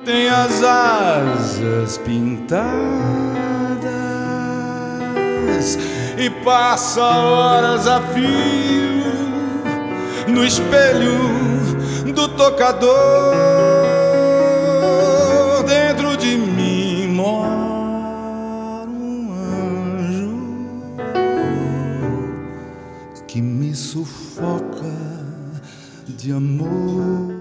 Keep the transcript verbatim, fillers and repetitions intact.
tem as asas pintadas e passa horas a fio no espelho do tocador. Dentro de mim mora um anjo que me sufoca de amor.